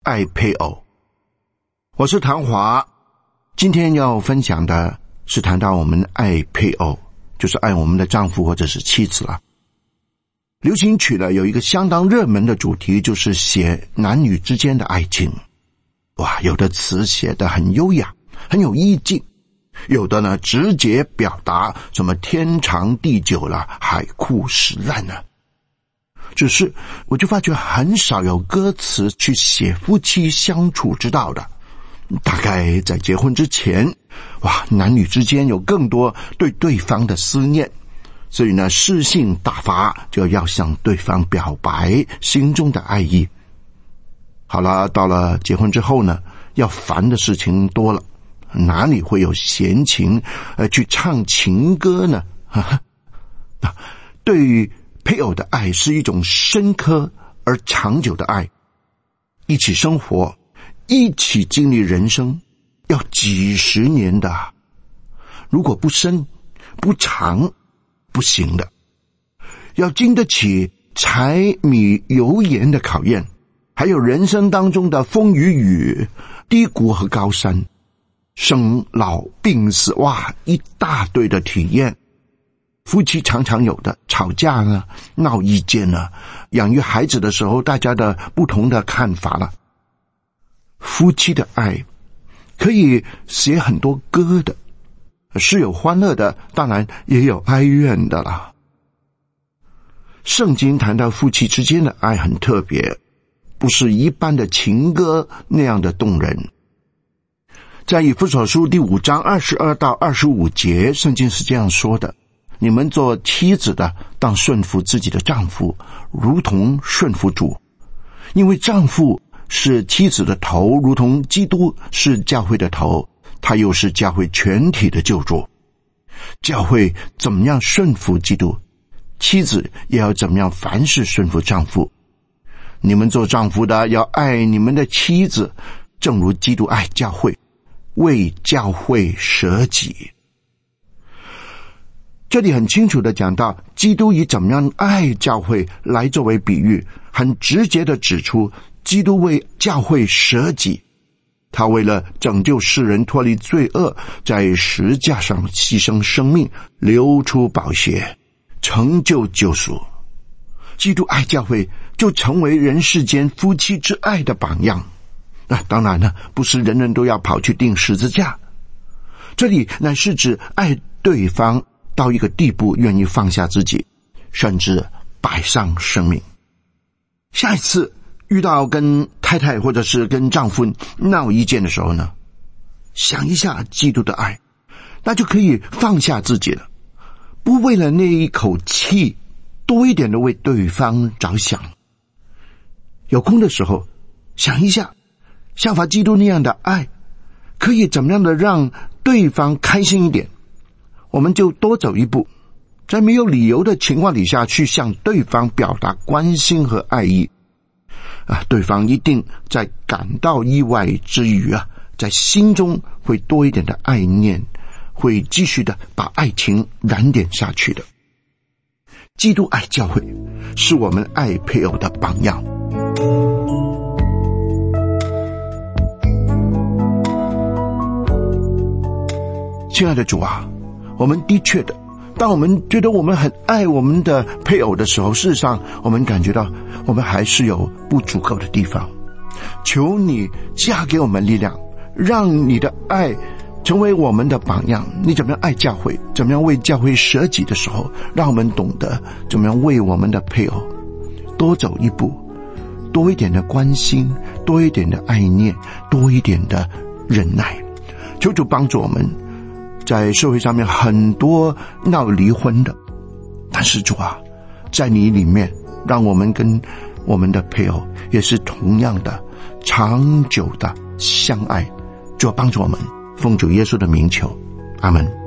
爱配偶。我是唐华，今天要分享的是谈到我们爱配偶，就是爱我们的丈夫或者是妻子了。流行曲呢有一个相当热门的主题，就是写男女之间的爱情。哇，有的词写得很优雅，很有意境，有的呢直接表达什么天长地久了，海枯石烂了。只是我就发觉很少有歌词去写夫妻相处之道的。大概在结婚之前，哇，男女之间有更多对对方的思念，所以呢诗性大发，就要向对方表白心中的爱意。好了，到了结婚之后呢，要烦的事情多了，哪里会有闲情去唱情歌呢？对于配偶的爱是一种深刻而长久的爱，一起生活，一起经历人生，要几十年的，如果不深不长不行的，要经得起柴米油盐的考验，还有人生当中的风雨雨、低谷和高山，生老病死，哇，一大堆的体验。夫妻常常有的吵架呢，闹意见呢，养育孩子的时候大家的不同的看法了。夫妻的爱可以写很多歌的，是有欢乐的，当然也有哀怨的啦。圣经谈到夫妻之间的爱很特别，不是一般的情歌那样的动人。在以弗所书第5章22到25节，圣经是这样说的：你们做妻子的，当顺服自己的丈夫，如同顺服主。因为丈夫是妻子的头，如同基督是教会的头，他又是教会全体的救主。教会怎么样顺服基督，妻子也要怎么样凡事顺服丈夫。你们做丈夫的要爱你们的妻子，正如基督爱教会，为教会舍己。这里很清楚地讲到，基督以怎么样爱教会来作为比喻，很直接地指出基督为教会舍己。他为了拯救世人脱离罪恶，在十架上牺牲生命，流出宝血，成就救赎。基督爱教会，就成为人世间夫妻之爱的榜样。当然呢，不是人人都要跑去钉十字架，这里乃是指爱对方到一个地步，愿意放下自己，甚至摆上生命。下一次遇到跟太太或者是跟丈夫闹意见的时候呢，想一下基督的爱，那就可以放下自己了，不为了那一口气，多一点的为对方着想。有空的时候想一下，效法基督那样的爱，可以怎么样的让对方开心一点，我们就多走一步，在没有理由的情况底下去向对方表达关心和爱意。对方一定在感到意外之余在心中会多一点的爱念，会继续的把爱情燃点下去的。基督爱教会，是我们爱配偶的榜样。亲爱的主啊，我们的确的，当我们觉得我们很爱我们的配偶的时候，事实上我们感觉到我们还是有不足够的地方。求你加给我们力量，让你的爱成为我们的榜样。你怎么样爱教会，怎么样为教会舍己的时候，让我们懂得怎么样为我们的配偶多走一步，多一点的关心，多一点的爱念，多一点的忍耐。求主帮助我们。在社会上面很多闹离婚的，但是主啊，在你里面，让我们跟我们的配偶也是同样的长久的相爱。主啊，帮助我们，奉主耶稣的名求，阿们。